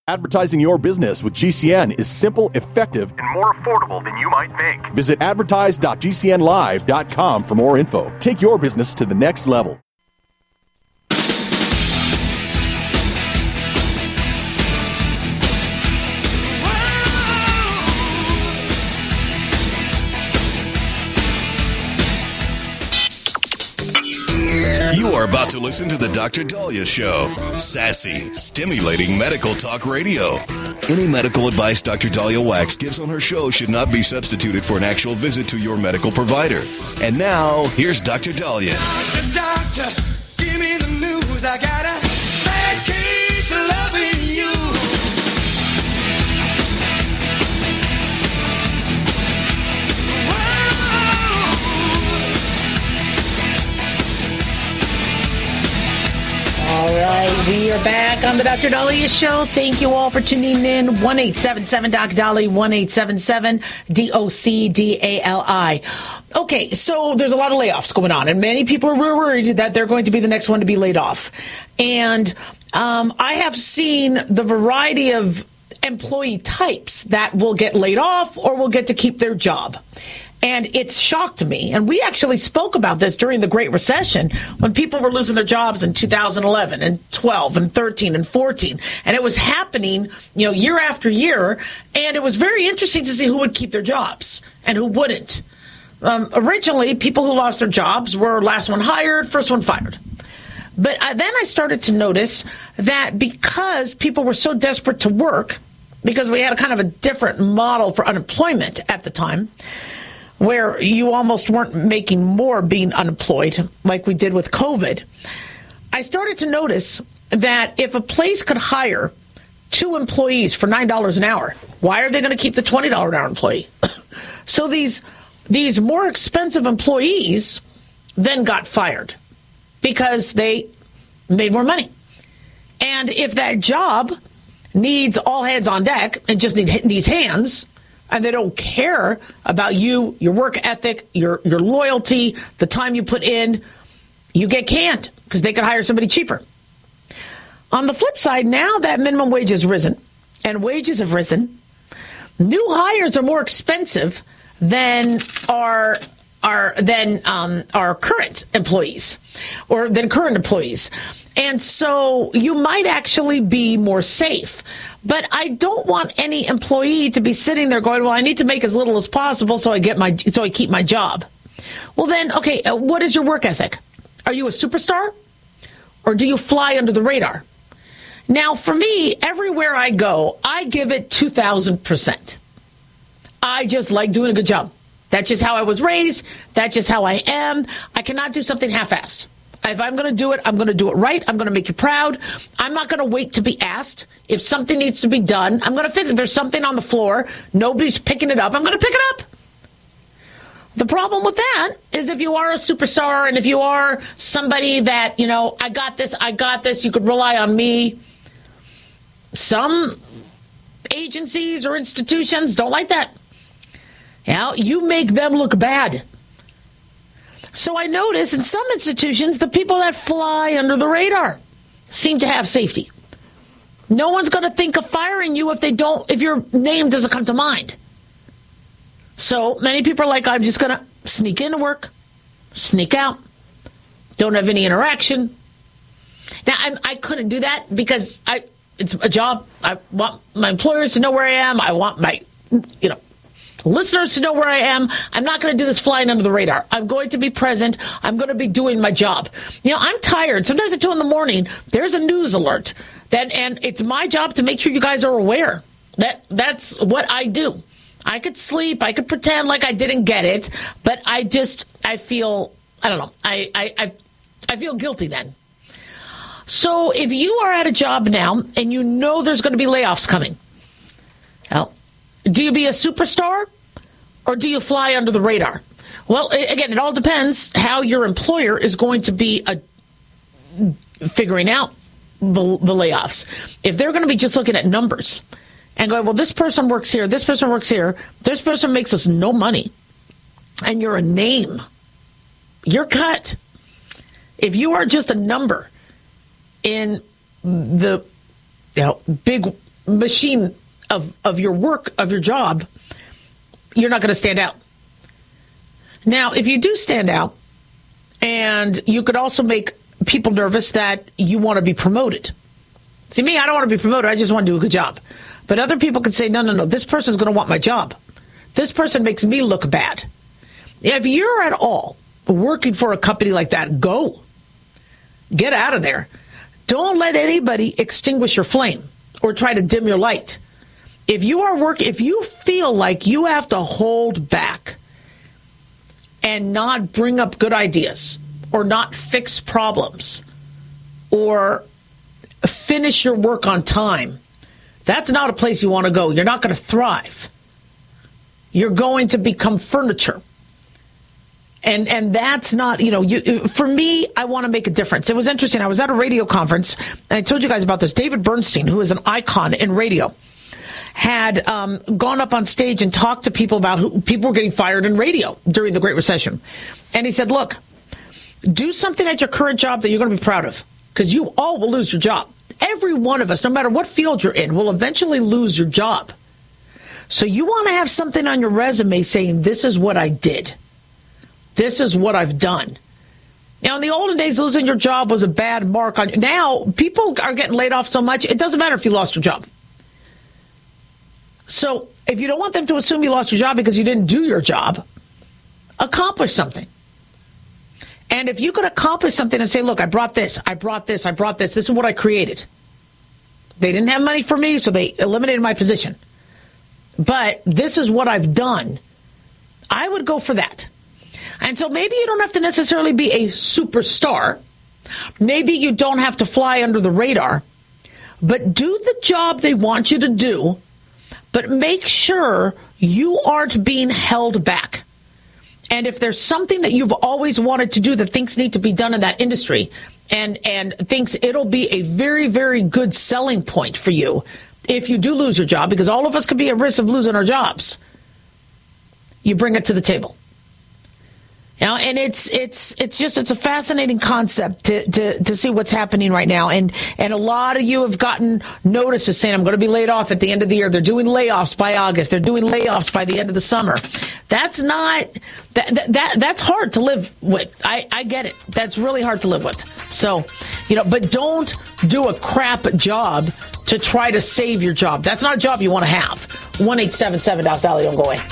Advertising your business with GCN is simple, effective, and more affordable than you might think. Visit advertise.gcnlive.com for more info. Take your business to the next level. You are about to listen to the Dr. Daliah Show. Sassy, stimulating medical talk radio. Any medical advice Dr. Daliah Wax gives on her show should not be substituted for an actual visit to your medical provider. And now, here's Dr. Daliah. Doctor, give me the news. I got a bad case of loving you. All right, we are back on the Dr. Daliah Show. Thank you all for tuning in. 1-877-Doc-Dali, 1-877-DOC-DALI. Okay, so there's a lot of layoffs going on, and many people are worried that they're going to be the next one to be laid off. And I have seen the variety of employee types that will get laid off or will get to keep their job. And it's shocked me. And we actually spoke about this during the Great Recession when people were losing their jobs in 2011 and 12 and 13 and 14. And it was happening, year after year. And it was very interesting to see who would keep their jobs and who wouldn't. Originally, people who lost their jobs were last one hired, first one fired. But then I started to notice that because people were so desperate to work, because we had a kind of a different model for unemployment at the time, where you almost weren't making more being unemployed like we did with COVID, I started to notice that if a place could hire 2 employees for $9 an hour, why are they going to keep the $20 an hour employee? So these more expensive employees then got fired because they made more money. And if that job needs all hands on deck and just needs hands, and they don't care about you, your work ethic, your loyalty, the time you put in, you get canned because they can hire somebody cheaper. On the flip side, now that minimum wage has risen and wages have risen, new hires are more expensive than our current employees or than current employees. And so you might actually be more safe. But I don't want any employee to be sitting there going, well, I need to make as little as possible so I keep my job. Well, then, okay, what is your work ethic? Are you a superstar or do you fly under the radar? Now, for me, everywhere I go, I give it 2,000%. I just like doing a good job. That's just how I was raised. That's just how I am. I cannot do something half-assed. If I'm going to do it, I'm going to do it right. I'm going to make you proud. I'm not going to wait to be asked. If something needs to be done, I'm going to fix it. If there's something on the floor, nobody's picking it up, I'm going to pick it up. The problem with that is if you are a superstar and if you are somebody that, I got this, you could rely on me. Some agencies or institutions don't like that. You make them look bad. So I notice in some institutions, the people that fly under the radar seem to have safety. No one's going to think of firing you if your name doesn't come to mind. So many people are like, I'm just going to sneak into work, sneak out, don't have any interaction. Now, I couldn't do that because it's a job. I want my employers to know where I am. I want my, listeners to know where I am. I'm not going to do this flying under the radar. I'm going to be present. I'm going to be doing my job. I'm tired. Sometimes at 2 a.m, there's a news alert. And it's my job to make sure you guys are aware. That's what I do. I could sleep. I could pretend like I didn't get it. But I feel, I don't know. I feel guilty then. So if you are at a job now and you know there's going to be layoffs coming, do you be a superstar or do you fly under the radar? Well, again, it all depends how your employer is going to be figuring out the layoffs. If they're going to be just looking at numbers and going, well, this person works here, this person works here, this person makes us no money, and you're a name, you're cut. If you are just a number in the big machine of your work, of your job, you're not going to stand out. Now, if you do stand out, and you could also make people nervous that you want to be promoted. See, me, I don't want to be promoted. I just want to do a good job. But other people could say, no, this person's going to want my job. This person makes me look bad. If you're at all working for a company like that, go. Get out of there. Don't let anybody extinguish your flame or try to dim your light. If you feel like you have to hold back and not bring up good ideas or not fix problems or finish your work on time, that's not a place you want to go. You're not going to thrive. You're going to become furniture. And that's not, for me, I want to make a difference. It was interesting. I was at a radio conference, and I told you guys about this. David Bernstein, who is an icon in radio, had gone up on stage and talked to people about who people were getting fired in radio during the Great Recession. And he said, look, do something at your current job that you're going to be proud of, because you all will lose your job. Every one of us, no matter what field you're in, will eventually lose your job. So you want to have something on your resume saying, this is what I did. This is what I've done. Now, in the olden days, losing your job was a bad mark on you. Now, people are getting laid off so much, it doesn't matter if you lost your job. So if you don't want them to assume you lost your job because you didn't do your job, accomplish something. And if you could accomplish something and say, look, I brought this, this is what I created. They didn't have money for me, so they eliminated my position. But this is what I've done. I would go for that. And so maybe you don't have to necessarily be a superstar. Maybe you don't have to fly under the radar. But do the job they want you to do. But make sure you aren't being held back. And if there's something that you've always wanted to do that thinks need to be done in that industry and thinks it'll be a very, very good selling point for you if you do lose your job, because all of us could be at risk of losing our jobs, you bring it to the table. And it's a fascinating concept to see what's happening right now. And a lot of you have gotten notices saying, I'm going to be laid off at the end of the year. They're doing layoffs by August. They're doing layoffs by the end of the summer. That's not, that's hard to live with. I get it. That's really hard to live with. So, but don't do a crap job to try to save your job. That's not a job you want to have. 1-877-Dr. Don't go away.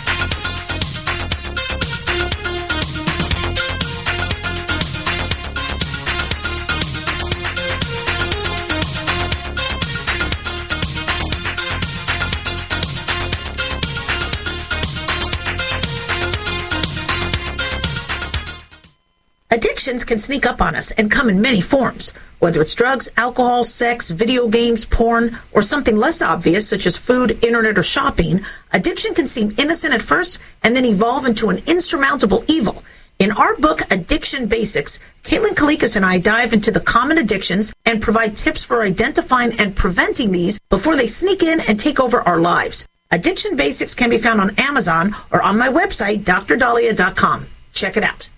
Addictions can sneak up on us and come in many forms. Whether it's drugs, alcohol, sex, video games, porn, or something less obvious such as food, internet, or shopping, addiction can seem innocent at first and then evolve into an insurmountable evil. In our book, Addiction Basics, Caitlin Kalikas and I dive into the common addictions and provide tips for identifying and preventing these before they sneak in and take over our lives. Addiction Basics can be found on Amazon or on my website, drdahlia.com. Check it out.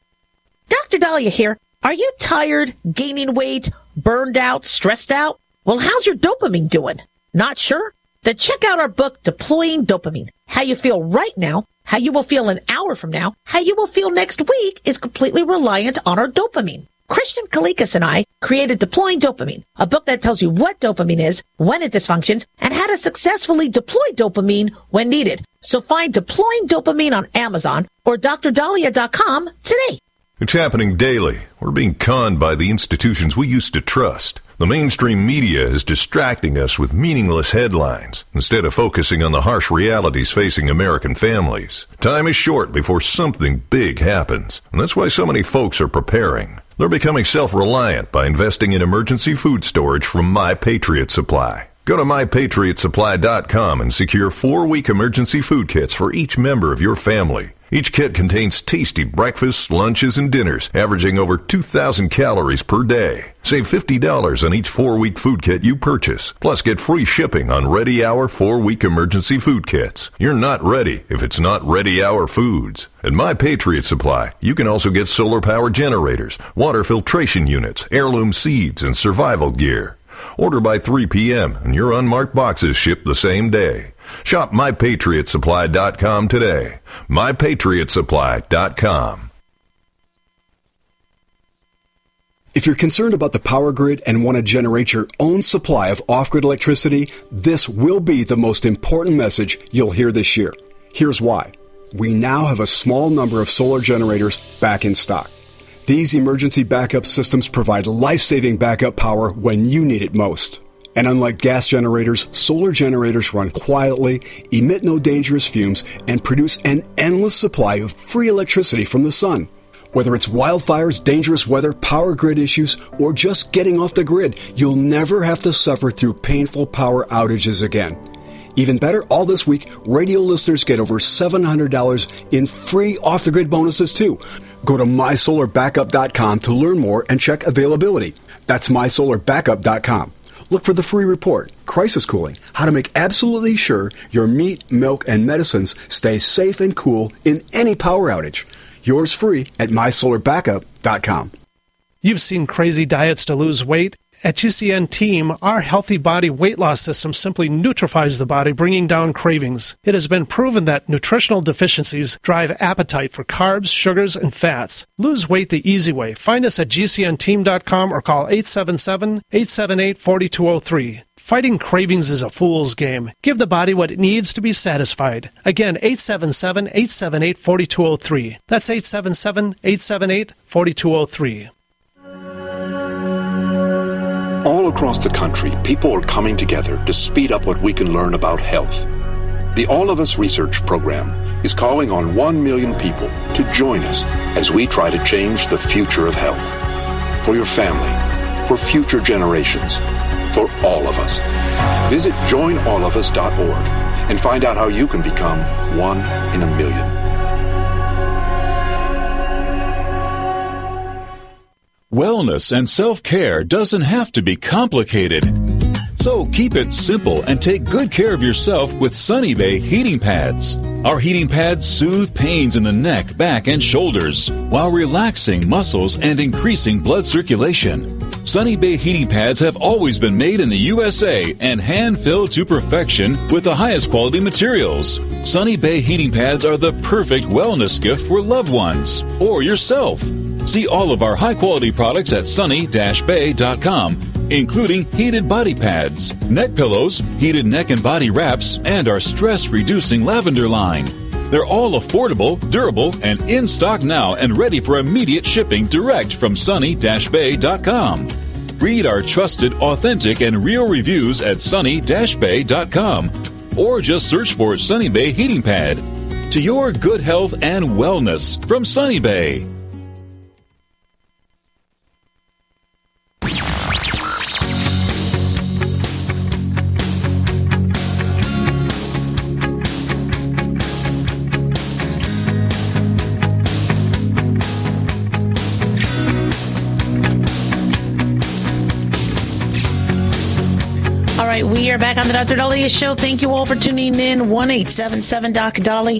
Dr. Dahlia here. Are you tired, gaining weight, burned out, stressed out? Well, how's your dopamine doing? Not sure? Then check out our book, Deploying Dopamine. How you feel right now, how you will feel an hour from now, how you will feel next week is completely reliant on our dopamine. Christian Kalikas and I created Deploying Dopamine, a book that tells you what dopamine is, when it dysfunctions, and how to successfully deploy dopamine when needed. So find Deploying Dopamine on Amazon or drdahlia.com today. It's happening daily. We're being conned by the institutions we used to trust. The mainstream media is distracting us with meaningless headlines instead of focusing on the harsh realities facing American families. Time is short before something big happens, and that's why so many folks are preparing. They're becoming self-reliant by investing in emergency food storage from My Patriot Supply. Go to MyPatriotSupply.com and secure 4-week emergency food kits for each member of your family. Each kit contains tasty breakfasts, lunches, and dinners, averaging over 2,000 calories per day. Save $50 on each 4-week food kit you purchase. Plus, get free shipping on Ready Hour 4-week emergency food kits. You're not ready if it's not Ready Hour Foods. At My Patriot Supply, you can also get solar power generators, water filtration units, heirloom seeds, and survival gear. Order by 3 p.m. and your unmarked boxes ship the same day. Shop MyPatriotSupply.com today. MyPatriotSupply.com. If you're concerned about the power grid and want to generate your own supply of off-grid electricity, this will be the most important message you'll hear this year. Here's why. We now have a small number of solar generators back in stock. These emergency backup systems provide life-saving backup power when you need it most. And unlike gas generators, solar generators run quietly, emit no dangerous fumes, and produce an endless supply of free electricity from the sun. Whether it's wildfires, dangerous weather, power grid issues, or just getting off the grid, you'll never have to suffer through painful power outages again. Even better, all this week, radio listeners get over $700 in free off-the-grid bonuses too. Go to MySolarBackup.com to learn more and check availability. That's MySolarBackup.com. Look for the free report, Crisis Cooling, how to make absolutely sure your meat, milk, and medicines stay safe and cool in any power outage. Yours free at MySolarBackup.com. You've seen crazy diets to lose weight. At GCN Team, our healthy body weight loss system simply neutralizes the body, bringing down cravings. It has been proven that nutritional deficiencies drive appetite for carbs, sugars, and fats. Lose weight the easy way. Find us at GCNteam.com or call 877-878-4203. Fighting cravings is a fool's game. Give the body what it needs to be satisfied. Again, 877-878-4203. That's 877-878-4203. All across the country, people are coming together to speed up what we can learn about health. The All of Us Research Program is calling on 1 million people to join us as we try to change the future of health. For your family, for future generations, for all of us. Visit joinallofus.org and find out how you can become 1 in a million. Wellness and self-care doesn't have to be complicated. So keep it simple and take good care of yourself with Sunny Bay heating pads. Our heating pads soothe pains in the neck, back, and shoulders while relaxing muscles and increasing blood circulation. Sunny Bay heating pads have always been made in the USA and hand-filled to perfection with the highest quality materials. Sunny Bay heating pads are the perfect wellness gift for loved ones or yourself. See all of our high-quality products at sunny-bay.com, including heated body pads, neck pillows, heated neck and body wraps, and our stress-reducing lavender line. They're all affordable, durable, and in stock now and ready for immediate shipping direct from sunny-bay.com. Read our trusted, authentic, and real reviews at sunny-bay.com or just search for Sunny Bay Heating Pad. To your good health and wellness from Sunny Bay. We are back on the Dr. Daliah Show. Thank you all for tuning in. 1-877-DOC-DALI,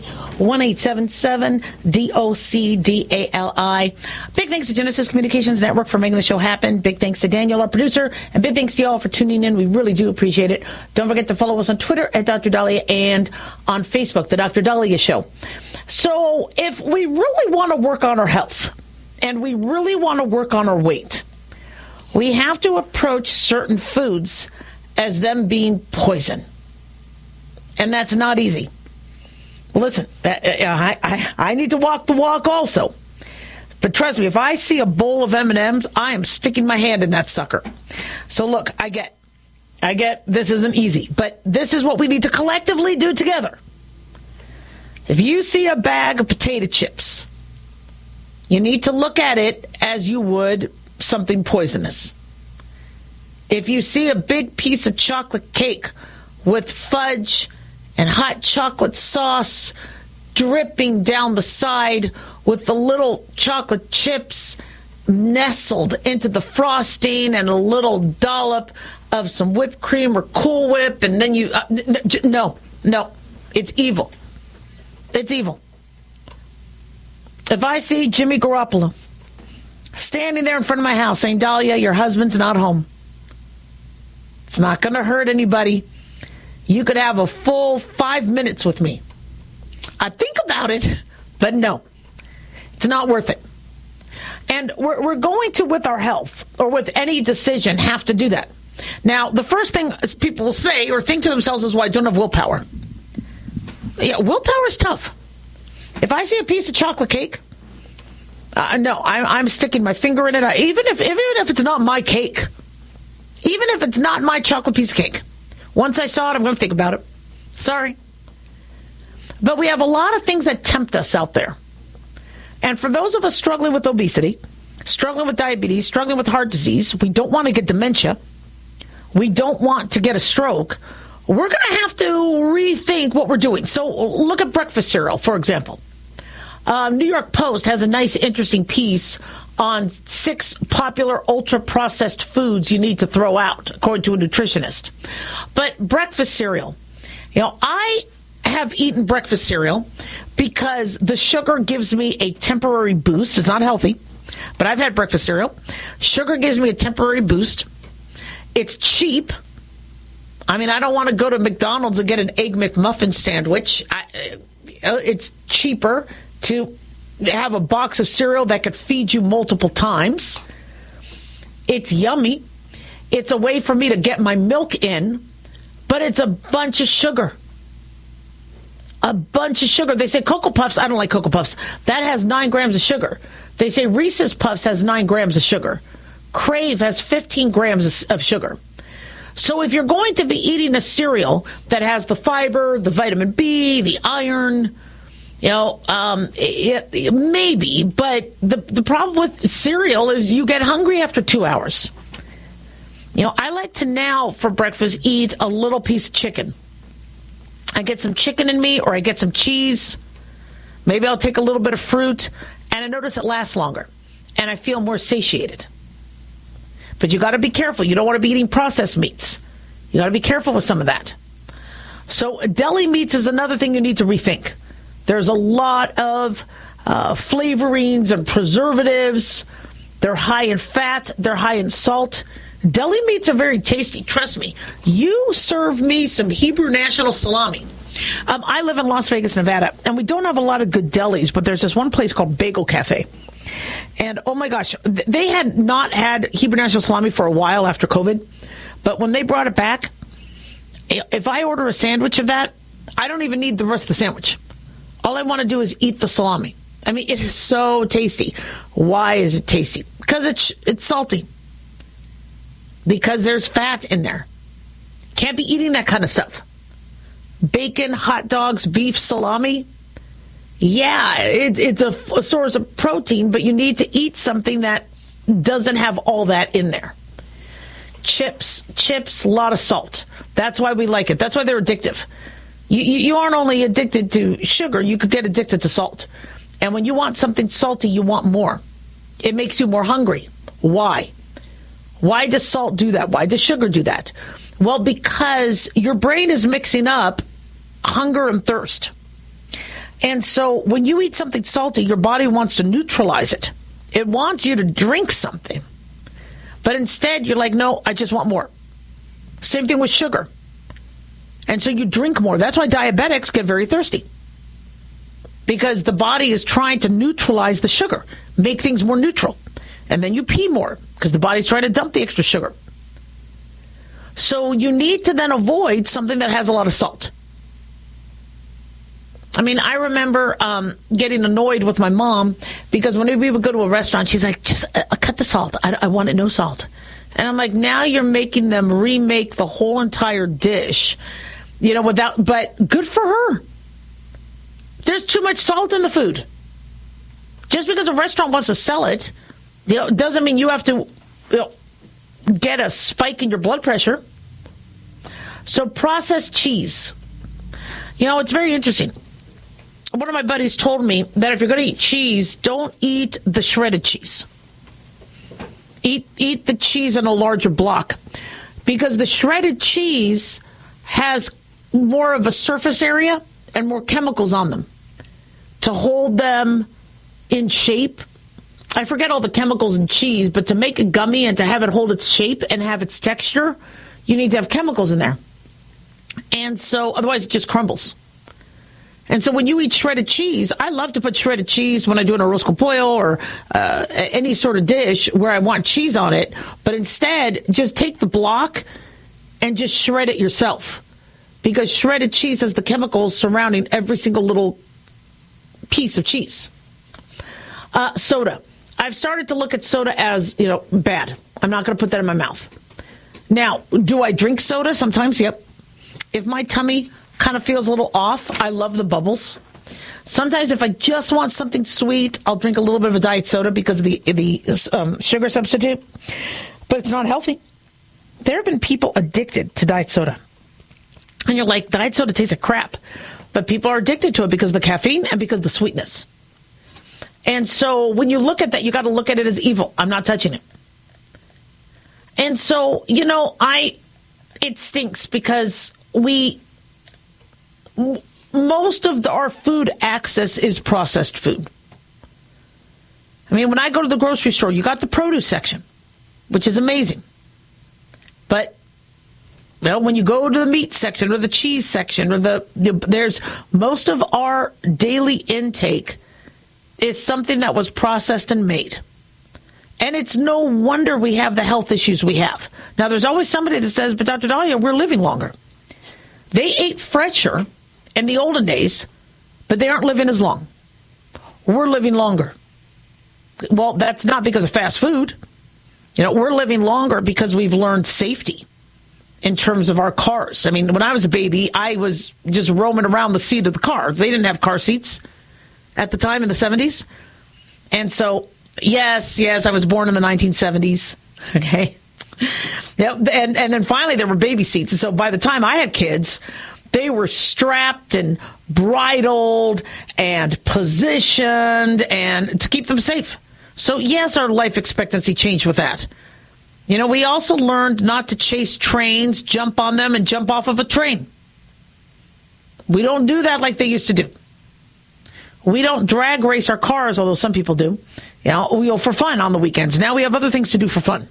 1-877-DOC-DALI. Big thanks to Genesis Communications Network for making the show happen. Big thanks to Daniel, our producer, and big thanks to you all for tuning in. We really do appreciate it. Don't forget to follow us on Twitter at Dr. Daliah and on Facebook, The Dr. Daliah Show. So if we really want to work on our health and we really want to work on our weight, we have to approach certain foods as them being poison. And that's not easy. Listen, I need to walk the walk also. But trust me, if I see a bowl of M&Ms, I am sticking my hand in that sucker. So look, I get this isn't easy, but this is what we need to collectively do together. If you see a bag of potato chips, you need to look at it as you would something poisonous. If you see a big piece of chocolate cake with fudge and hot chocolate sauce dripping down the side with the little chocolate chips nestled into the frosting and a little dollop of some whipped cream or Cool Whip, and then you... No, it's evil. It's evil. If I see Jimmy Garoppolo standing there in front of my house saying, Dahlia, your husband's not home, It's not going to hurt anybody. You could have a full 5 minutes with me. I think about it, but no, it's not worth it. And we're going to, with our health or with any decision, have to do that. Now, the first thing people will say or think to themselves is, well, I don't have willpower. Yeah, willpower is tough. If I see a piece of chocolate cake, no, I'm sticking my finger in it. Even if it's not my cake, even if it's not my chocolate piece of cake, once I saw it, I'm going to think about it. Sorry. But we have a lot of things that tempt us out there. And for those of us struggling with obesity, struggling with diabetes, struggling with heart disease, we don't want to get dementia. We don't want to get a stroke. We're going to have to rethink what we're doing. So look at breakfast cereal, for example. New York Post has a nice, interesting piece on 6 popular ultra-processed foods you need to throw out, according to a nutritionist. But breakfast cereal, I have eaten breakfast cereal because the sugar gives me a temporary boost. It's not healthy, but I've had breakfast cereal. Sugar gives me a temporary boost. It's cheap. I mean, I don't want to go to McDonald's and get an Egg McMuffin sandwich. It's cheaper to have a box of cereal that could feed you multiple times. It's yummy. It's a way for me to get my milk in, but it's a bunch of sugar. A bunch of sugar. They say Cocoa Puffs. I don't like Cocoa Puffs. That has 9 grams of sugar. They say Reese's Puffs has 9 grams of sugar. Crave has 15 grams of sugar. So if you're going to be eating a cereal that has the fiber, the vitamin B, the iron, maybe, but the problem with cereal is you get hungry after 2 hours. I like to now for breakfast eat a little piece of chicken. I get some chicken in me, or I get some cheese. Maybe I'll take a little bit of fruit, and I notice it lasts longer, and I feel more satiated. But you got to be careful. You don't want to be eating processed meats. You got to be careful with some of that. So deli meats is another thing you need to rethink. There's a lot of flavorings and preservatives. They're high in fat. They're high in salt. Deli meats are very tasty. Trust me. You serve me some Hebrew National salami. I live in Las Vegas, Nevada, and we don't have a lot of good delis, but there's this one place called Bagel Cafe. And, oh, my gosh, they had not had Hebrew National salami for a while after COVID. But when they brought it back, if I order a sandwich of that, I don't even need the rest of the sandwich. All I want to do is eat the salami. I mean, it is so tasty. Why is it tasty? Because it's salty. Because there's fat in there. Can't be eating that kind of stuff. Bacon, hot dogs, beef, salami. Yeah, it's a source of protein, but you need to eat something that doesn't have all that in there. Chips, a lot of salt. That's why we like it. That's why they're addictive. You aren't only addicted to sugar, you could get addicted to salt. And when you want something salty, you want more. It makes you more hungry. Why? Why does salt do that? Why does sugar do that? Well, because your brain is mixing up hunger and thirst. And so when you eat something salty, your body wants to neutralize it. It wants you to drink something. But instead, you're like, no, I just want more. Same thing with sugar. And so you drink more. That's why diabetics get very thirsty. Because the body is trying to neutralize the sugar, make things more neutral. And then you pee more because the body's trying to dump the extra sugar. So you need to then avoid something that has a lot of salt. I mean, I remember getting annoyed with my mom because when we would go to a restaurant, she's like, just cut the salt. I want it no salt. And I'm like, now you're making them remake the whole entire dish, but good for her. There's too much salt in the food. Just because a restaurant wants to sell it, doesn't mean you have to get a spike in your blood pressure. So processed cheese. It's very interesting. One of my buddies told me that if you're going to eat cheese, don't eat the shredded cheese. Eat the cheese in a larger block. Because the shredded cheese has more of a surface area and more chemicals on them to hold them in shape. I forget all the chemicals in cheese, but to make a gummy and to have it hold its shape and have its texture, you need to have chemicals in there. And so otherwise it just crumbles. And so when you eat shredded cheese, I love to put shredded cheese when I do an arroz con pollo or any sort of dish where I want cheese on it. But instead, just take the block and just shred it yourself. Because shredded cheese has the chemicals surrounding every single little piece of cheese. Soda. I've started to look at soda as, bad. I'm not going to put that in my mouth. Now, do I drink soda? Sometimes, yep. If my tummy kind of feels a little off, I love the bubbles. Sometimes if I just want something sweet, I'll drink a little bit of a diet soda because of the sugar substitute. But it's not healthy. There have been people addicted to diet soda. And you're like, diet soda tastes like crap. But people are addicted to it because of the caffeine and because of the sweetness. And so when you look at that, you got to look at it as evil. I'm not touching it. And so, it stinks because most of our food access is processed food. I mean, when I go to the grocery store, you got the produce section, which is amazing. But, when you go to the meat section or the cheese section or there's most of our daily intake is something that was processed and made. And it's no wonder we have the health issues we have. Now, there's always somebody that says, but Dr. Dahlia, we're living longer. They ate fresher in the olden days, but they aren't living as long. We're living longer. Well, that's not because of fast food. We're living longer because we've learned safety in terms of our cars. I mean, when I was a baby, I was just roaming around the seat of the car. They didn't have car seats at the time in the 70s. And so, yes, I was born in the 1970s. Okay. Yep. And then finally there were baby seats. And so by the time I had kids, they were strapped and bridled and positioned and to keep them safe. So yes, our life expectancy changed with that. We also learned not to chase trains, jump on them, and jump off of a train. We don't do that like they used to do. We don't drag race our cars, although some people do. For fun on the weekends. Now we have other things to do for fun.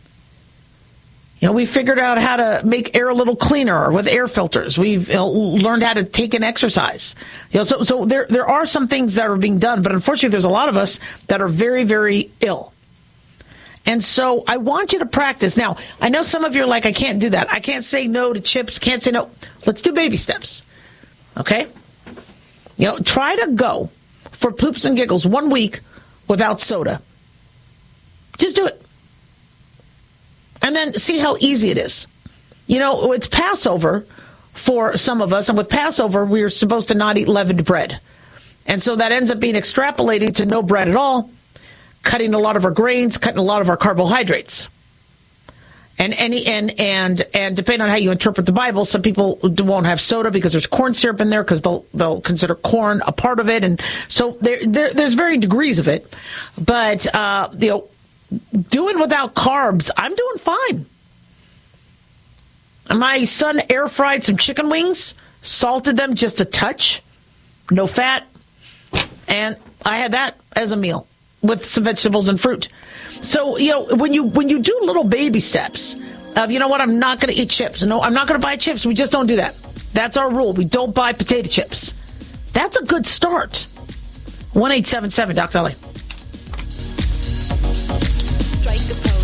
We figured out how to make air a little cleaner with air filters. We've learned how to take an exercise. So there are some things that are being done, but unfortunately there's a lot of us that are very, very ill. And so I want you to practice. Now, I know some of you are like, I can't do that. I can't say no to chips. Can't say no. Let's do baby steps. Okay? Try to go for poops and giggles 1 week without soda. Just do it. And then see how easy it is. It's Passover for some of us. And with Passover, we're supposed to not eat leavened bread. And so that ends up being extrapolated to no bread at all, cutting a lot of our grains, cutting a lot of our carbohydrates. And depending on how you interpret the Bible, some people won't have soda because there's corn syrup in there because they'll consider corn a part of it, and so there's varying degrees of it. But doing without carbs, I'm doing fine. My son air fried some chicken wings, salted them just a touch, no fat, and I had that as a meal with some vegetables and fruit. So, when you do little baby steps of, I'm not going to eat chips. No, I'm not going to buy chips. We just don't do that. That's our rule. We don't buy potato chips. That's a good start. 1-877 Dr. Dahlia. Strike a pose.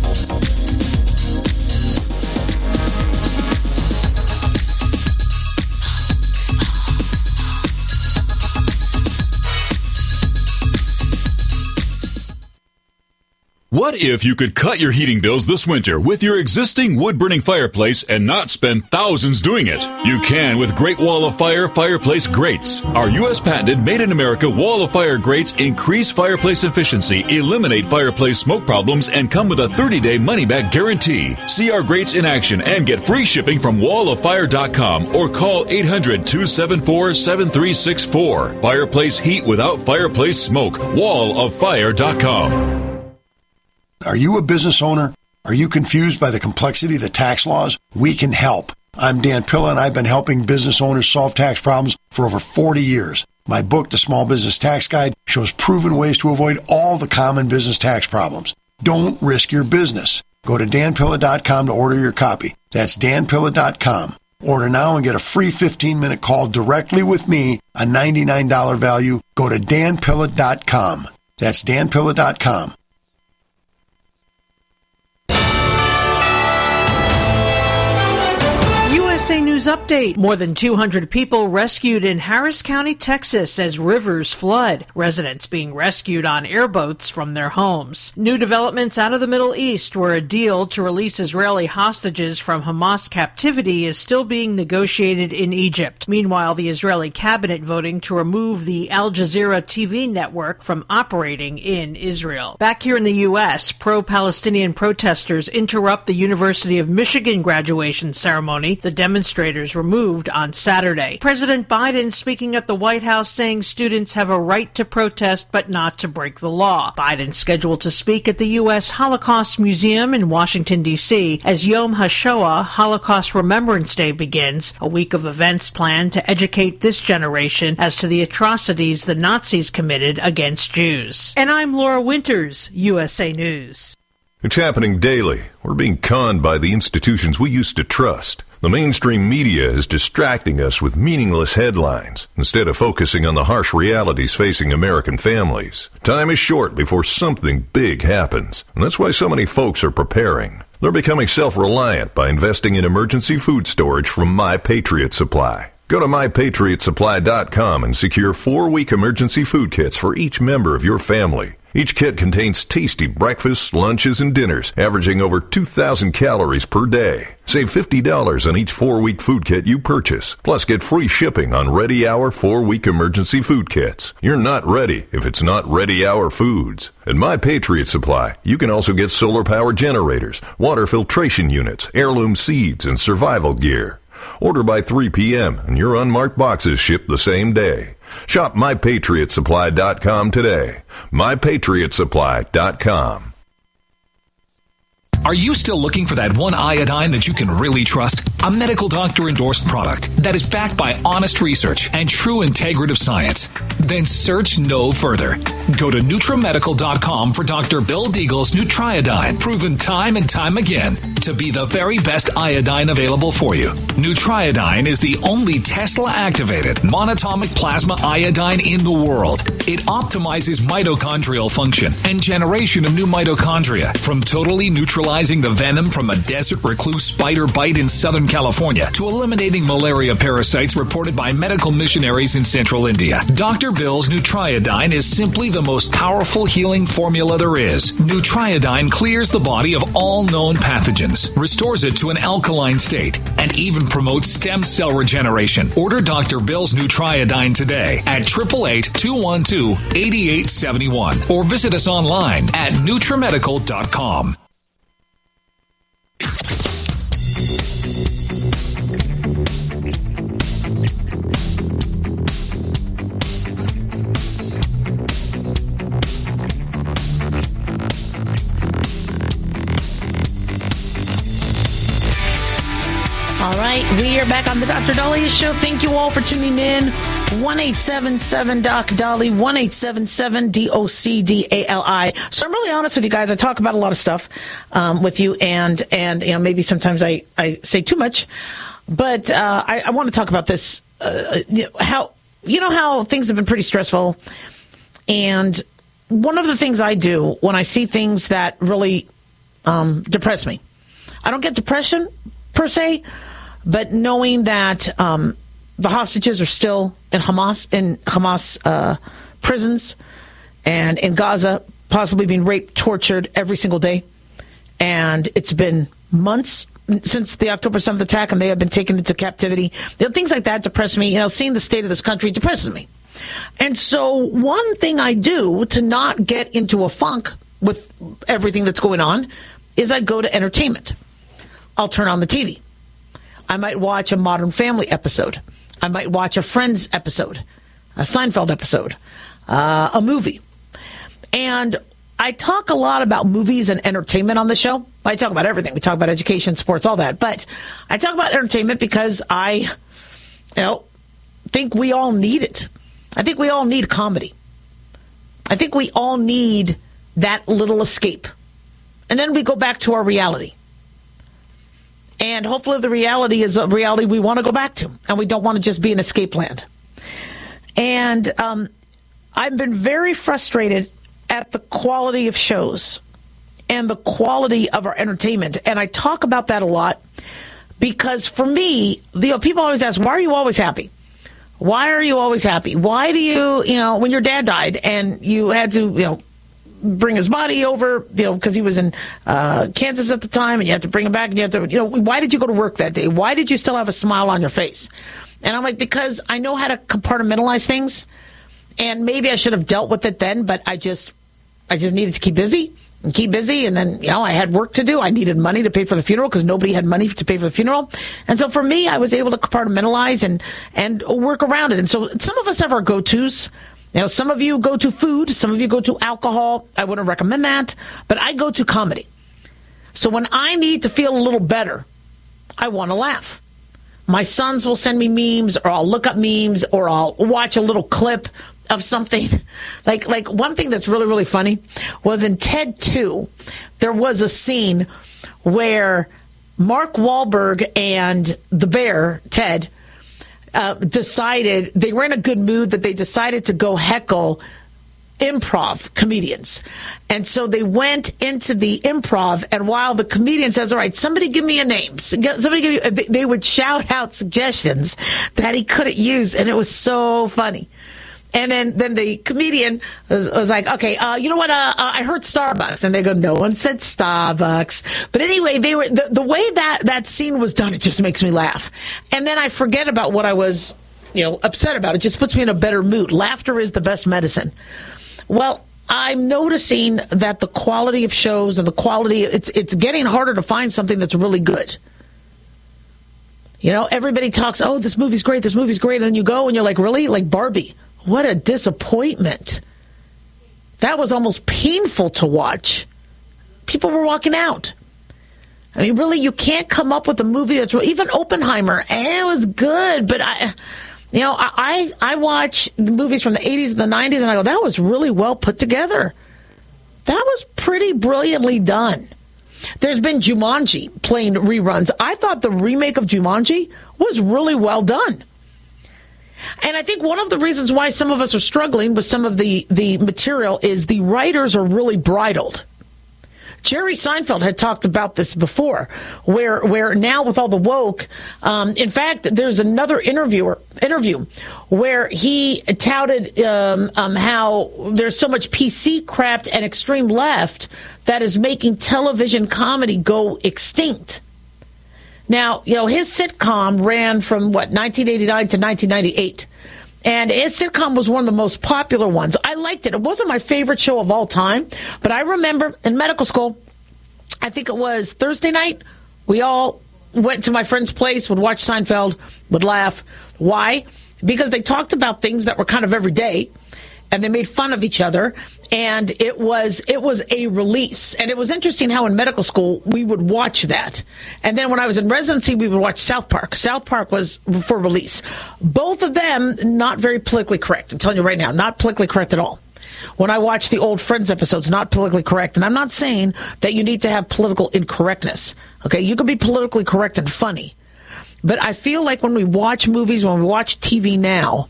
What if you could cut your heating bills this winter with your existing wood-burning fireplace and not spend thousands doing it? You can with Great Wall of Fire fireplace grates. Our U.S. patented made-in-America Wall of Fire grates increase fireplace efficiency, eliminate fireplace smoke problems, and come with a 30-day money-back guarantee. See our grates in action and get free shipping from walloffire.com or call 800-274-7364. Fireplace heat without fireplace smoke. walloffire.com. Are you a business owner? Are you confused by the complexity of the tax laws? We can help. I'm Dan Pilla, and I've been helping business owners solve tax problems for over 40 years. My book, The Small Business Tax Guide, shows proven ways to avoid all the common business tax problems. Don't risk your business. Go to danpilla.com to order your copy. That's danpilla.com. Order now and get a free 15-minute call directly with me, a $99 value. Go to danpilla.com. That's danpilla.com. USA News Update. More than 200 people rescued in Harris County, Texas as rivers flood. Residents being rescued on airboats from their homes. New developments out of the Middle East, where a deal to release Israeli hostages from Hamas captivity is still being negotiated in Egypt. Meanwhile, the Israeli cabinet voting to remove the Al Jazeera TV network from operating in Israel. Back here in the U.S., pro-Palestinian protesters interrupt the University of Michigan graduation ceremony. The demonstrators removed on Saturday. President Biden speaking at the White House saying students have a right to protest but not to break the law. Biden scheduled to speak at the U.S. Holocaust Museum in Washington, D.C. as Yom HaShoah, Holocaust Remembrance Day, begins, a week of events planned to educate this generation as to the atrocities the Nazis committed against Jews. And I'm Laura Winters, USA News. It's happening daily. We're being conned by the institutions we used to trust. The mainstream media is distracting us with meaningless headlines instead of focusing on the harsh realities facing American families. Time is short before something big happens, and that's why so many folks are preparing. They're becoming self-reliant by investing in emergency food storage from My Patriot Supply. Go to MyPatriotSupply.com and secure 4-week emergency food kits for each member of your family. Each kit contains tasty breakfasts, lunches, and dinners, averaging over 2,000 calories per day. Save $50 on each 4-week food kit you purchase. Plus, get free shipping on Ready Hour 4-week emergency food kits. You're not ready if it's not Ready Hour foods. At My Patriot Supply, you can also get solar power generators, water filtration units, heirloom seeds, and survival gear. Order by 3 p.m. and your unmarked boxes ship the same day. Shop MyPatriotSupply.com today. MyPatriotSupply.com. Are you still looking for that one iodine that you can really trust? A medical doctor endorsed product that is backed by honest research and true integrative science? Then search no further. Go to NutriMedical.com for Dr. Bill Deagle's Nutriodine, proven time and time again to be the very best iodine available for you. Nutriodine is the only Tesla-activated monatomic plasma iodine in the world. It optimizes mitochondrial function and generation of new mitochondria from totally neutralizing the venom from a desert recluse spider bite in Southern California to eliminating malaria parasites reported by medical missionaries in central India. Dr. Bill's Nutriodine is simply the most powerful healing formula there is. Nutriodine clears the body of all known pathogens, restores it to an alkaline state, and even promotes stem cell regeneration. Order Dr. Bill's Nutriodine today at 888-212-8871 or visit us online at NutriMedical.com. All right, we are back on the Dr. Daliah Show. Thank you all for tuning in. 1-877-DOC-DALI, 1-877-DOC-DALI. So I'm really honest with you guys. I talk about a lot of stuff with you, and you know, maybe sometimes I say too much, but I want to talk about this. How things have been pretty stressful, and one of the things I do when I see things that really depress me, I don't get depression per se, but knowing that the hostages are still in Hamas prisons and in Gaza, possibly being raped, tortured every single day. And it's been months since the October 7th attack, and they have been taken into captivity. Things like that depress me. Seeing the state of this country depresses me. And so one thing I do to not get into a funk with everything that's going on is I go to entertainment. I'll turn on the TV. I might watch a Modern Family episode. I might watch a Friends episode, a Seinfeld episode, a movie. And I talk a lot about movies and entertainment on the show. I talk about everything. We talk about education, sports, all that. But I talk about entertainment because I think we all need it. I think we all need comedy. I think we all need that little escape. And then we go back to our reality. And hopefully the reality is a reality we want to go back to. And we don't want to just be in escape land. And I've been very frustrated at the quality of shows and the quality of our entertainment. And I talk about that a lot because for me, people always ask, why are you always happy? Why are you always happy? Why do you, when your dad died and you had to, bring his body over, because he was in Kansas at the time and you had to bring him back and you had to, why did you go to work that day? Why did you still have a smile on your face? And I'm like, because I know how to compartmentalize things and maybe I should have dealt with it then, but I just needed to keep busy. And then, I had work to do. I needed money to pay for the funeral because nobody had money to pay for the funeral. And so for me, I was able to compartmentalize and work around it. And so some of us have our go-tos. Some of you go to food. Some of you go to alcohol. I wouldn't recommend that. But I go to comedy. So when I need to feel a little better, I want to laugh. My sons will send me memes, or I'll look up memes, or I'll watch a little clip of something. Like one thing that's really, really funny was in Ted 2, there was a scene where Mark Wahlberg and the bear, Ted, decided, they were in a good mood that they decided to go heckle improv comedians. And so they went into the improv, and while the comedian says, all right, somebody give me a name. Somebody give you, they would shout out suggestions that he couldn't use, and it was so funny. And then the comedian was like, okay, you know what? I heard Starbucks. And they go, no one said Starbucks. But anyway, they were the way that scene was done, it just makes me laugh. And then I forget about what I was, upset about. It just puts me in a better mood. Laughter is the best medicine. Well, I'm noticing that the quality of shows and the quality, it's getting harder to find something that's really good. Everybody talks, oh, this movie's great. And then you go and you're like, really? Like Barbie. What a disappointment. That was almost painful to watch. People were walking out. I mean, really, you can't come up with a movie that's even Oppenheimer. It was good, but I watch movies from the 80s and the 90s, and I go, that was really well put together. That was pretty brilliantly done. There's been Jumanji playing reruns. I thought the remake of Jumanji was really well done. And I think one of the reasons why some of us are struggling with some of the material is the writers are really bridled. Jerry Seinfeld had talked about this before, where now with all the woke, in fact, there's another interview where he touted how there's so much PC crap and extreme left that is making television comedy go extinct. Now, his sitcom ran from, 1989 to 1998. And his sitcom was one of the most popular ones. I liked it. It wasn't my favorite show of all time. But I remember in medical school, I think it was Thursday night, we all went to my friend's place, would watch Seinfeld, would laugh. Why? Because they talked about things that were kind of everyday. And they made fun of each other, and it was a release. And it was interesting how in medical school we would watch that. And then when I was in residency, we would watch South Park. South Park was for release. Both of them not very politically correct. I'm telling you right now, not politically correct at all. When I watch the old Friends episodes, not politically correct. And I'm not saying that you need to have political incorrectness. Okay, you can be politically correct and funny. But I feel like when we watch movies, when we watch TV now,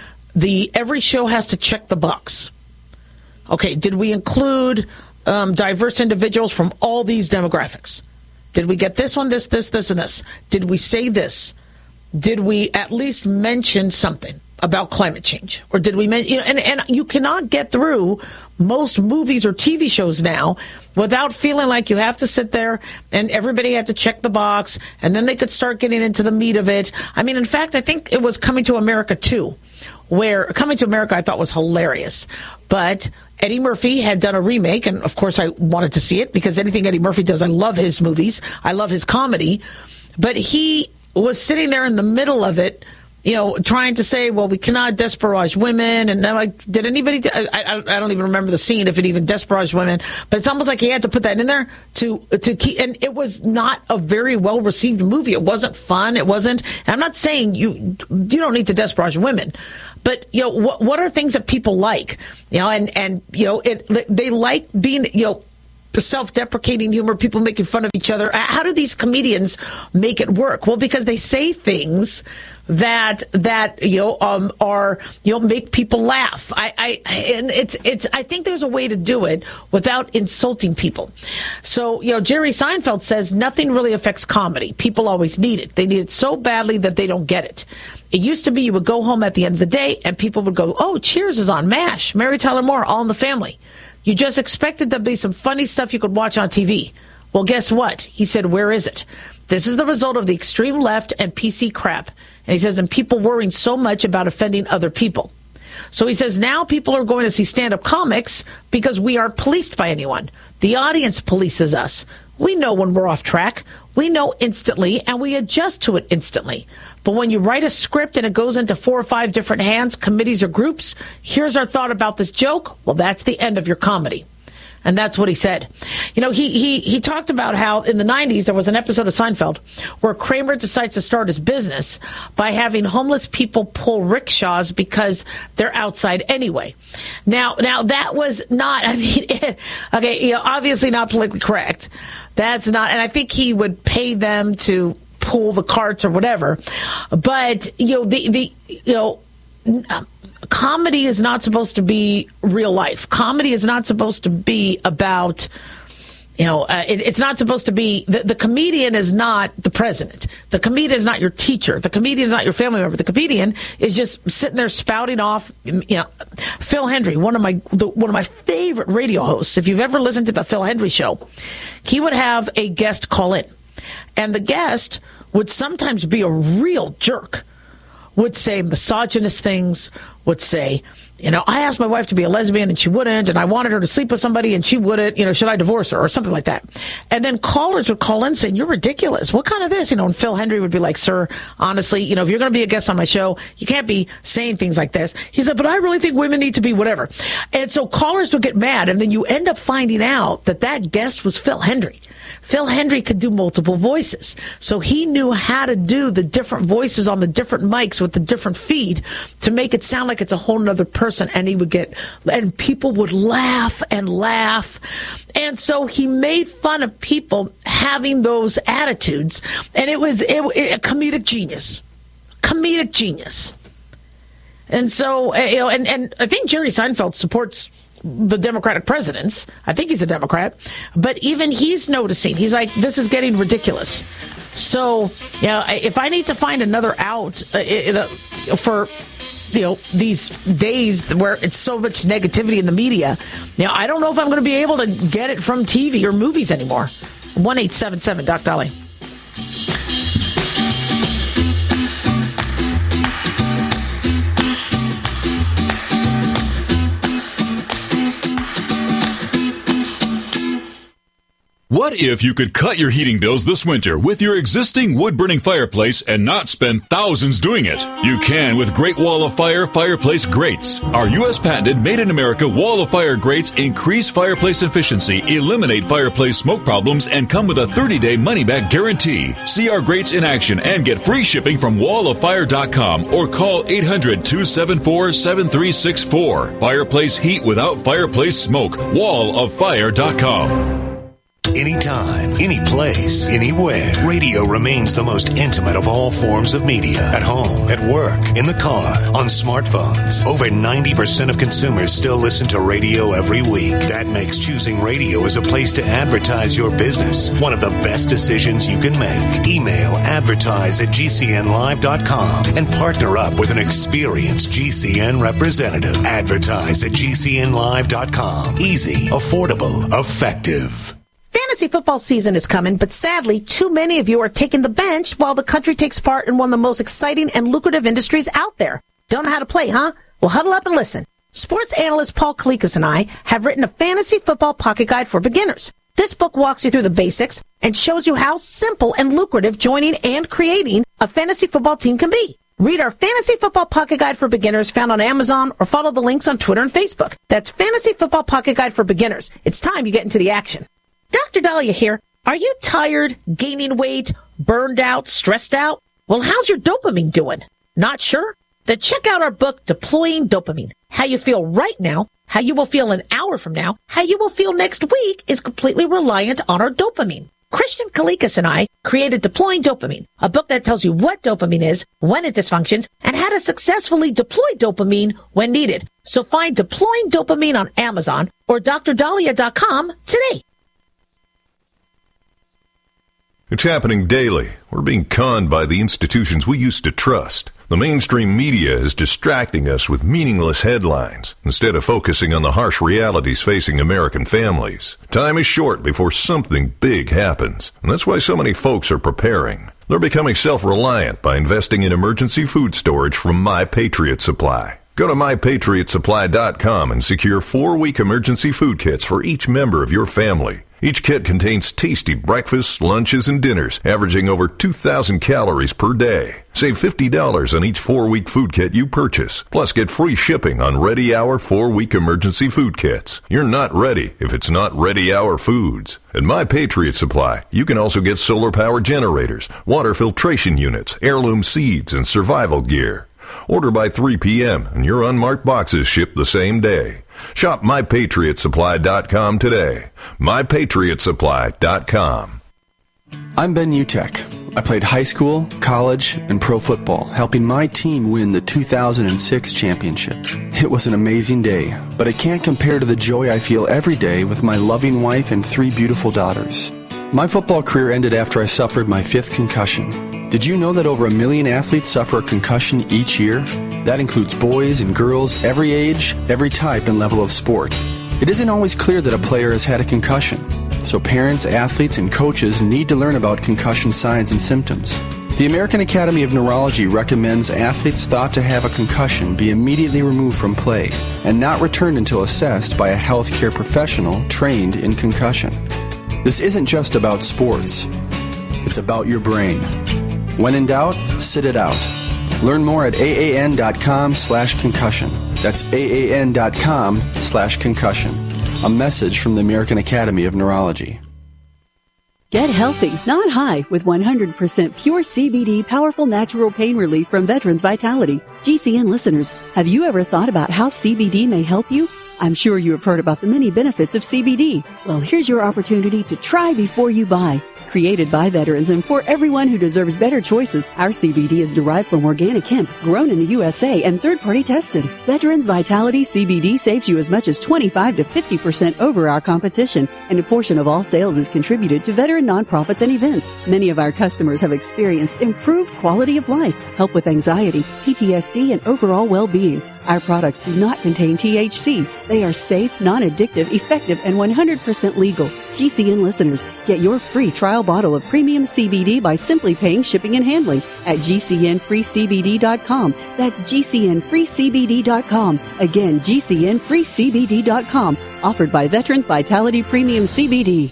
every show has to check the box. Okay, did we include diverse individuals from all these demographics? Did we get this one, this, and this? Did we say this? Did we at least mention something about climate change? Or did we mention, and you cannot get through most movies or TV shows now without feeling like you have to sit there and everybody had to check the box, and then they could start getting into the meat of it. I mean, in fact, I think it was Coming to America 2. Where Coming to America I thought was hilarious. But Eddie Murphy had done a remake, and of course I wanted to see it because anything Eddie Murphy does, I love his movies. I love his comedy. But he was sitting there in the middle of it, trying to say, well, we cannot disparage women. And I'm like, did anybody, I don't even remember the scene, if it even disparaged women. But it's almost like he had to put that in there to keep, and it was not a very well-received movie. It wasn't fun. It wasn't, and I'm not saying you don't need to disparage women. But, what are things that people like? They like being, self-deprecating humor, people making fun of each other. How do these comedians make it work? Well, because they say things that make people laugh. I think there's a way to do it without insulting people. So, Jerry Seinfeld says nothing really affects comedy. People always need it. They need it so badly that they don't get it. It used to be you would go home at the end of the day and people would go, oh, Cheers is on, MASH, Mary Tyler Moore, All in the Family. You just expected there to be some funny stuff you could watch on TV. Well, guess what? He said, where is it? This is the result of the extreme left and PC crap. And he says, and people worrying so much about offending other people. So he says, now people are going to see stand-up comics because we aren't policed by anyone. The audience polices us. We know when we're off track. We know instantly, and we adjust to it instantly. But when you write a script and it goes into 4 or 5 different hands, committees or groups, here's our thought about this joke. Well, that's the end of your comedy. And that's what he said. He talked about how in the 90s there was an episode of Seinfeld where Kramer decides to start his business by having homeless people pull rickshaws because they're outside anyway. Now that was not, obviously not politically correct. That's not, and I think he would pay them to pull the carts or whatever. But, comedy is not supposed to be real life. Comedy is not supposed to be about, it's not supposed to be, the comedian is not the president. The comedian is not your teacher. The comedian is not your family member. The comedian is just sitting there spouting off. Phil Hendry, one of my favorite radio hosts. If you've ever listened to the Phil Hendry show, he would have a guest call in, and the guest would sometimes be a real jerk. Would say misogynist things, would say, I asked my wife to be a lesbian and she wouldn't, and I wanted her to sleep with somebody and she wouldn't, should I divorce her or something like that. And then callers would call in saying, you're ridiculous. What kind of this? And Phil Hendry would be like, sir, honestly, if you're going to be a guest on my show, you can't be saying things like this. He said, but I really think women need to be whatever. And so callers would get mad, and then you end up finding out that guest was Phil Hendry. Phil Hendry could do multiple voices. So he knew how to do the different voices on the different mics with the different feed to make it sound like it's a whole nother person. And and people would laugh and laugh. And so he made fun of people having those attitudes. And it was a comedic genius. Comedic genius. And so, and I think Jerry Seinfeld supports the Democratic presidents. I think he's a Democrat. But even he's noticing. He's like, this is getting ridiculous. So, if I need to find another out for, these days where it's so much negativity in the media, I don't know if I'm going to be able to get it from TV or movies anymore. 1-877 Doc Dolly. What if you could cut your heating bills this winter with your existing wood-burning fireplace and not spend thousands doing it? You can with Great Wall of Fire fireplace grates. Our U.S. patented made-in-America Wall of Fire grates increase fireplace efficiency, eliminate fireplace smoke problems, and come with a 30-day money-back guarantee. See our grates in action and get free shipping from walloffire.com or call 800-274-7364. Fireplace heat without fireplace smoke. walloffire.com. Anytime, any place, anywhere. Radio remains the most intimate of all forms of media. At home, at work, in the car, on smartphones. Over 90% of consumers still listen to radio every week. That makes choosing radio as a place to advertise your business one of the best decisions you can make. Email advertise@gcnlive.com and partner up with an experienced GCN representative. Advertise@gcnlive.com. Easy, affordable, effective. Fantasy football season is coming, but sadly, too many of you are taking the bench while the country takes part in one of the most exciting and lucrative industries out there. Don't know how to play, huh? Well, huddle up and listen. Sports analyst Paul Kalikas and I have written a fantasy football pocket guide for beginners. This book walks you through the basics and shows you how simple and lucrative joining and creating a fantasy football team can be. Read our Fantasy Football Pocket Guide for Beginners found on Amazon or follow the links on Twitter and Facebook. That's Fantasy Football Pocket Guide for Beginners. It's time you get into the action. Dr. Dahlia here. Are you tired, gaining weight, burned out, stressed out? Well, how's your dopamine doing? Not sure? then check out our book, Deploying Dopamine. How you feel right now, how you will feel an hour from now, how you will feel next week is completely reliant on our dopamine. Christian Kalikas and I created Deploying Dopamine, a book that tells you what dopamine is, when it dysfunctions, and how to successfully deploy dopamine when needed. So find Deploying Dopamine on Amazon or DrDahlia.com today. It's happening daily. We're being conned by the institutions we used to trust. The mainstream media is distracting us with meaningless headlines instead of focusing on the harsh realities facing American families. Time is short before something big happens, and that's why so many folks are preparing. They're becoming self-reliant by investing in emergency food storage from My Patriot Supply. Go to MyPatriotSupply.com and secure 4-week emergency food kits for each member of your family. Each kit contains tasty breakfasts, lunches, and dinners, averaging over 2,000 calories per day. Save $50 on each 4-week food kit you purchase. Plus, get free shipping on Ready Hour 4-week emergency food kits. You're not ready if it's not Ready Hour Foods. At My Patriot Supply, you can also get solar-powered generators, water filtration units, heirloom seeds, and survival gear. Order by 3 p.m. and your unmarked boxes ship the same day. Shop MyPatriotSupply.com today. MyPatriotSupply.com. I'm Ben Utek. I played high school, college, and pro football, helping my team win the 2006 championship. It was an amazing day, but it can't compare to the joy I feel every day with my loving wife and 3 beautiful daughters. My football career ended after I suffered my 5th concussion. Did you know that over 1 million athletes suffer a concussion each year? That includes boys and girls, every age, every type and level of sport. It isn't always clear that a player has had a concussion, so parents, athletes, and coaches need to learn about concussion signs and symptoms. The American Academy of Neurology recommends athletes thought to have a concussion be immediately removed from play and not returned until assessed by a healthcare professional trained in concussion. This isn't just about sports. It's about your brain. When in doubt, sit it out. Learn more at AAN.com/concussion. That's AAN.com/concussion. A message from the American Academy of Neurology. Get healthy, not high, with 100% pure CBD powerful natural pain relief from Veterans Vitality. GCN listeners, have you ever thought about how CBD may help you? I'm sure you have heard about the many benefits of CBD. Well, here's your opportunity to try before you buy. Created by veterans and for everyone who deserves better choices, our CBD is derived from organic hemp, grown in the USA and third-party tested. Veterans Vitality CBD saves you as much as 25 to 50% over our competition, and a portion of all sales is contributed to veteran nonprofits and events. Many of our customers have experienced improved quality of life, help with anxiety, PTSD, and overall well-being. Our products do not contain THC. They are safe, non-addictive, effective, and 100% legal. GCN listeners, get your free trial bottle of premium CBD by simply paying shipping and handling at GCNFreeCBD.com. That's GCNFreeCBD.com. Again, GCNFreeCBD.com. Offered by Veterans Vitality Premium CBD.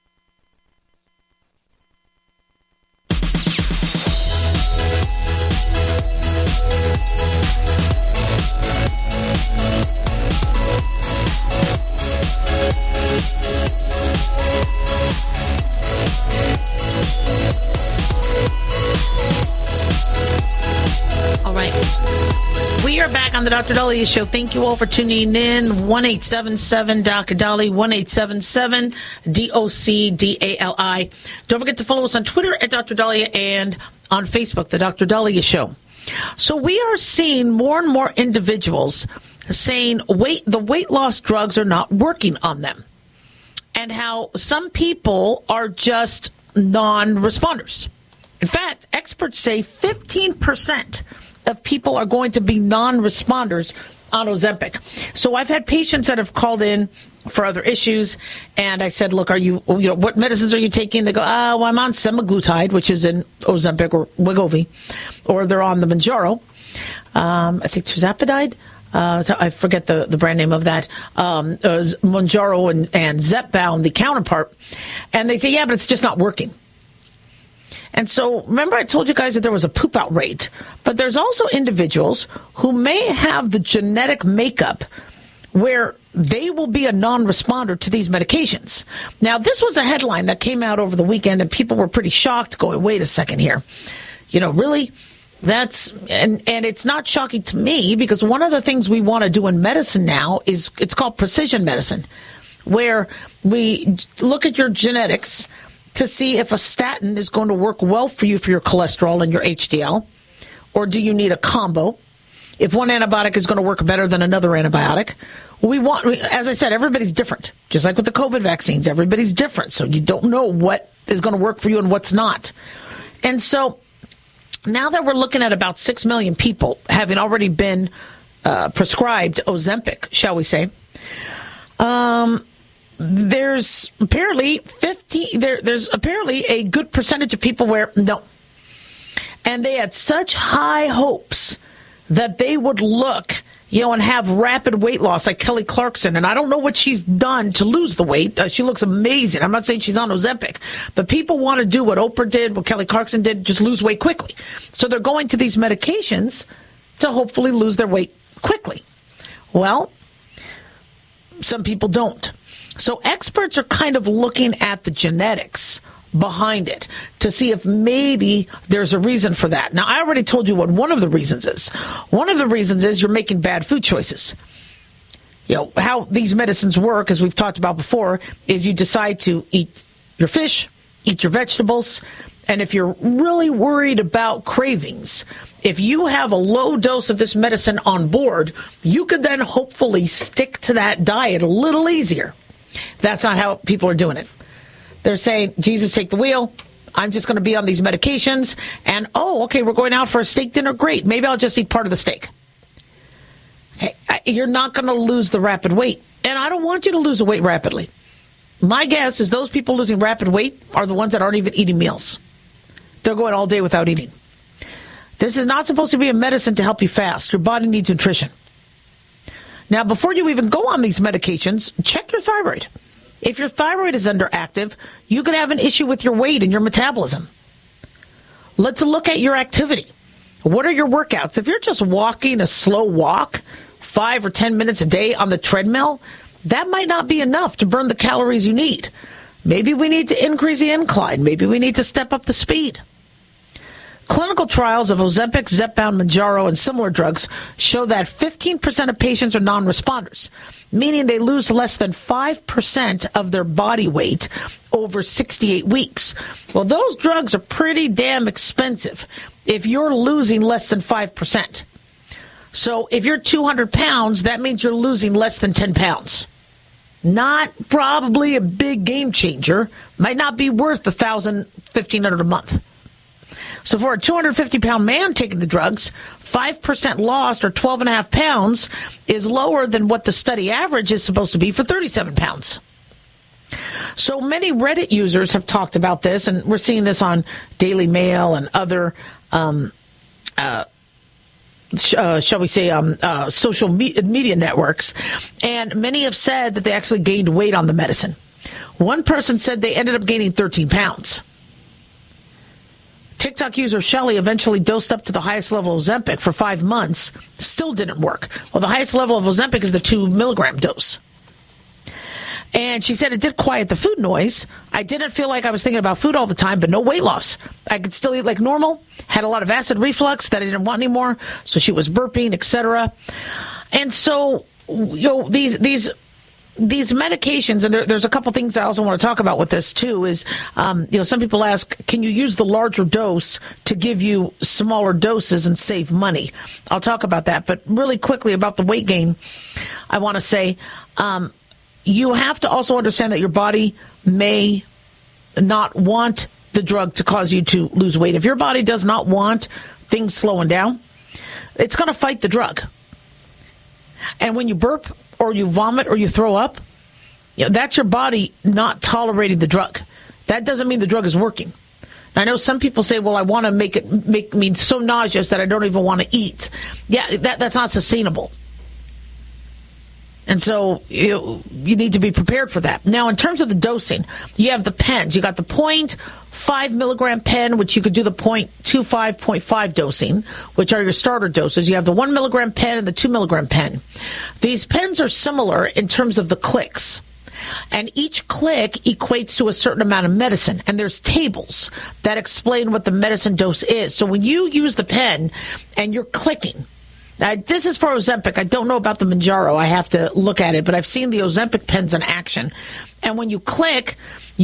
On the Dr. Dahlia Show. Thank you all for tuning in. 1-877-Dr. 1-877-DOC-DALI. Don't forget to follow us on Twitter at Dr. Dahlia and on Facebook, the Dr. Dahlia Show. So we are seeing more and more individuals saying the weight loss drugs are not working on them, and how some people are just non-responders. In fact, experts say 15% of people are going to be non-responders on Ozempic. So I've had patients that have called in for other issues, and I said, look, what medicines are you taking? They go, well, I'm on semaglutide, which is in Ozempic or Wegovy, or they're on the Mounjaro. I think tirzepatide. I forget the brand name of that. Mounjaro and Zepbound, the counterpart. And they say, yeah, but it's just not working. And so, remember I told you guys that there was a poop out rate, but there's also individuals who may have the genetic makeup where they will be a non-responder to these medications. Now, this was a headline that came out over the weekend, and people were pretty shocked, going, wait a second here. Really? And it's not shocking to me, because one of the things we want to do in medicine now is it's called precision medicine, where we look at your genetics to see if a statin is going to work well for you for your cholesterol and your HDL, or do you need a combo? If one antibiotic is going to work better than another antibiotic. As I said, everybody's different. Just like with the COVID vaccines, everybody's different. So you don't know what is going to work for you and what's not. And so now that we're looking at about 6 million people having already been prescribed Ozempic, shall we say, there's apparently there's apparently a good percentage of people where no. And they had such high hopes that they would look, and have rapid weight loss like Kelly Clarkson. And I don't know what she's done to lose the weight. She looks amazing. I'm not saying she's on Ozempic, but people want to do what Oprah did, what Kelly Clarkson did, just lose weight quickly. So they're going to these medications to hopefully lose their weight quickly. Well, some people don't. So experts are kind of looking at the genetics behind it to see if maybe there's a reason for that. Now, I already told you what one of the reasons is. One of the reasons is you're making bad food choices. How these medicines work, as we've talked about before, is you decide to eat your fish, eat your vegetables, and if you're really worried about cravings, if you have a low dose of this medicine on board, you could then hopefully stick to that diet a little easier. That's not how people are doing it. They're saying, Jesus, take the wheel. I'm just going to be on these medications. And, okay, we're going out for a steak dinner. Great. Maybe I'll just eat part of the steak. Okay, you're not going to lose the rapid weight. And I don't want you to lose the weight rapidly. My guess is those people losing rapid weight are the ones that aren't even eating meals. They're going all day without eating. This is not supposed to be a medicine to help you fast. Your body needs nutrition. Now, before you even go on these medications, check your thyroid. If your thyroid is underactive, you could have an issue with your weight and your metabolism. Let's look at your activity. What are your workouts? If you're just walking a slow walk, 5 or 10 minutes a day on the treadmill, that might not be enough to burn the calories you need. Maybe we need to increase the incline. Maybe we need to step up the speed. Clinical trials of Ozempic, Zepbound, Mounjaro, and similar drugs show that 15% of patients are non-responders, meaning they lose less than 5% of their body weight over 68 weeks. Well, those drugs are pretty damn expensive if you're losing less than 5%. So if you're 200 pounds, that means you're losing less than 10 pounds. Not probably a big game changer. Might not be worth $1,000, $1,500 a month. So for a 250-pound man taking the drugs, 5% lost, or 12.5 pounds, is lower than what the study average is supposed to be for 37 pounds. So many Reddit users have talked about this, and we're seeing this on Daily Mail and other, shall we say, social media networks. And many have said that they actually gained weight on the medicine. One person said they ended up gaining 13 pounds. TikTok user Shelly eventually dosed up to the highest level of Ozempic for 5 months. Still didn't work. Well, the highest level of Ozempic is the 2 milligram dose. And she said it did quiet the food noise. I didn't feel like I was thinking about food all the time, but no weight loss. I could still eat like normal, had a lot of acid reflux that I didn't want anymore, so she was burping, etc. And so, these medications, and there's a couple things I also want to talk about with this too, is, some people ask, can you use the larger dose to give you smaller doses and save money? I'll talk about that. But really quickly about the weight gain, I want to say, you have to also understand that your body may not want the drug to cause you to lose weight. If your body does not want things slowing down, it's going to fight the drug. And when you burp, or you vomit, or you throw up, that's your body not tolerating the drug. That doesn't mean the drug is working. I know some people say, well, I want to make me so nauseous that I don't even want to eat. Yeah, that's not sustainable. And so you need to be prepared for that. Now, in terms of the dosing, you have the pens. You got the 0.5 milligram pen, which you could do the 0.25, 0.5 dosing, which are your starter doses. You have the 1 milligram pen and the 2 milligram pen. These pens are similar in terms of the clicks. And each click equates to a certain amount of medicine. And there's tables that explain what the medicine dose is. So when you use the pen and you're clicking, this is for Ozempic. I don't know about the Mounjaro. I have to look at it, but I've seen the Ozempic pens in action. And when you click,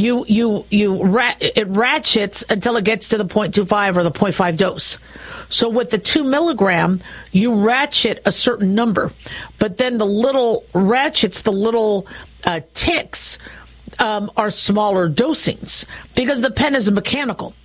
it ratchets until it gets to the 0.25 or the 0.5 dose. So with the 2 milligram, you ratchet a certain number, but then the little ratchets, the little ticks, are smaller dosings because the pen is mechanical.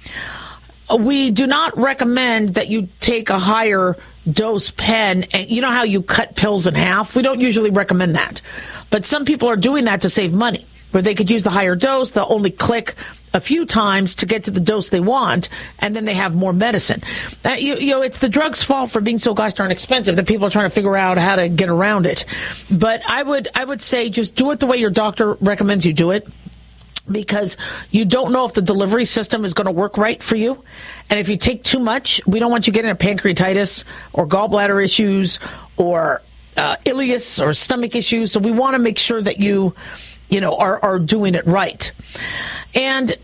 We do not recommend that you take a higher dose pen. And you know how you cut pills in half? We don't usually recommend that. But some people are doing that to save money, where they could use the higher dose. They'll only click a few times to get to the dose they want, and then they have more medicine. It's the drug's fault for being so gosh darn expensive that people are trying to figure out how to get around it. But I would say just do it the way your doctor recommends you do it, because you don't know if the delivery system is going to work right for you. And if you take too much, we don't want you getting a pancreatitis or gallbladder issues or ileus or stomach issues. So we want to make sure that you are doing it right. And,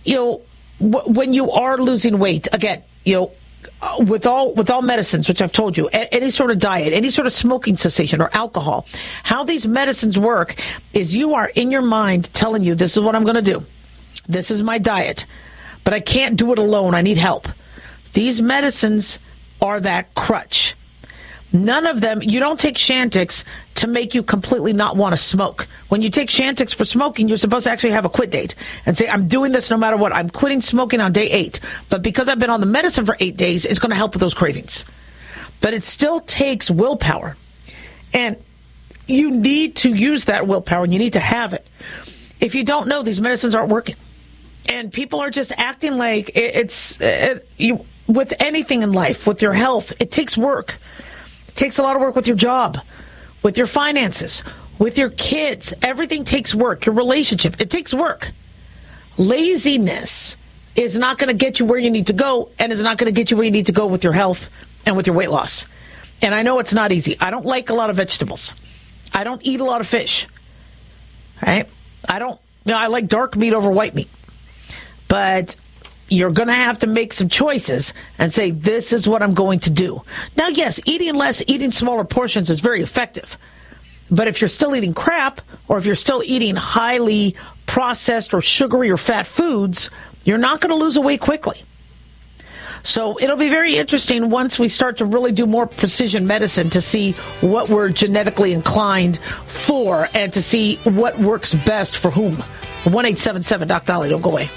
when you are losing weight, again, with all medicines, which I've told you, any sort of diet, any sort of smoking cessation or alcohol, how these medicines work is you are in your mind telling you, this is what I'm going to do. This is my diet, but I can't do it alone. I need help. These medicines are that crutch. None of them, you don't take Chantix to make you completely not want to smoke. When you take Chantix for smoking, you're supposed to actually have a quit date and say, I'm doing this no matter what. I'm quitting smoking on day 8. But because I've been on the medicine for 8 days, it's going to help with those cravings. But it still takes willpower. And you need to use that willpower, and you need to have it. If you don't know, these medicines aren't working. And people are just acting like with anything in life, with your health, it takes work. It takes a lot of work with your job, with your finances, with your kids. Everything takes work. Your relationship, it takes work. Laziness is not going to get you where you need to go, and is not going to get you where you need to go with your health and with your weight loss. And I know it's not easy. I don't like a lot of vegetables. I don't eat a lot of fish. Right? I like dark meat over white meat. But you're going to have to make some choices and say, this is what I'm going to do. Now, yes, eating less, eating smaller portions is very effective. But if you're still eating crap, or if you're still eating highly processed or sugary or fat foods, you're not going to lose weight quickly. So it'll be very interesting once we start to really do more precision medicine to see what we're genetically inclined for and to see what works best for whom. 1-877-DOC-DOLLY. Don't go away.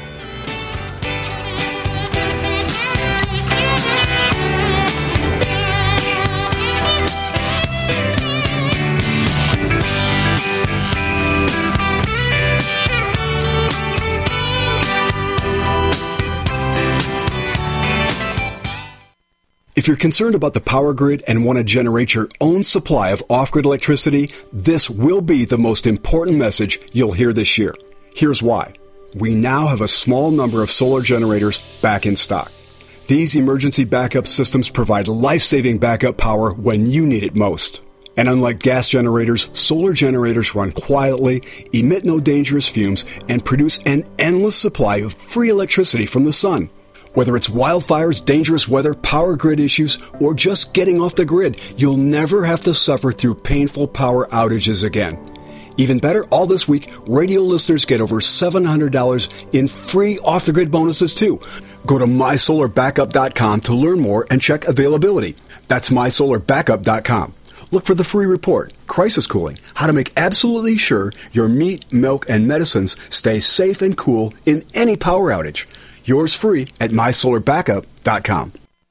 If you're concerned about the power grid and want to generate your own supply of off-grid electricity, this will be the most important message you'll hear this year. Here's why. We now have a small number of solar generators back in stock. These emergency backup systems provide life-saving backup power when you need it most. And unlike gas generators, solar generators run quietly, emit no dangerous fumes, and produce an endless supply of free electricity from the sun. Whether it's wildfires, dangerous weather, power grid issues, or just getting off the grid, you'll never have to suffer through painful power outages again. Even better, all this week, radio listeners get over $700 in free off-the-grid bonuses too. Go to mysolarbackup.com to learn more and check availability. That's mysolarbackup.com. Look for the free report, Crisis Cooling, how to make absolutely sure your meat, milk, and medicines stay safe and cool in any power outage. Yours free at mysolarbackup.com.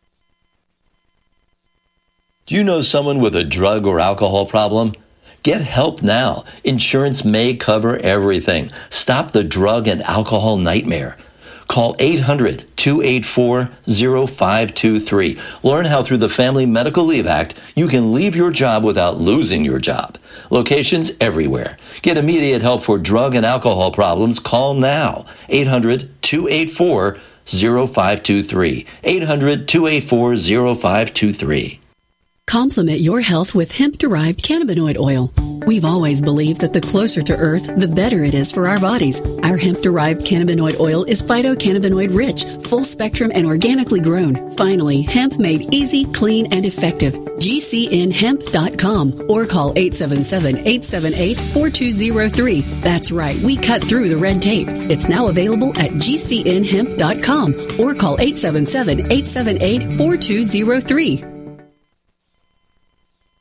Do you know someone with a drug or alcohol problem? Get help now. Insurance may cover everything. Stop the drug and alcohol nightmare. Call 800-284-0523. Learn how through the Family Medical Leave Act you can leave your job without losing your job. Locations everywhere. Get immediate help for drug and alcohol problems. Call now. 800-284-0523. 800-284-0523. Complement your health with hemp-derived cannabinoid oil. We've always believed that the closer to Earth, the better it is for our bodies. Our hemp-derived cannabinoid oil is phytocannabinoid rich, full spectrum, and organically grown. Finally, hemp made easy, clean, and effective. GCNhemp.com or call 877-878-4203. That's right, we cut through the red tape. It's now available at GCNhemp.com or call 877-878-4203.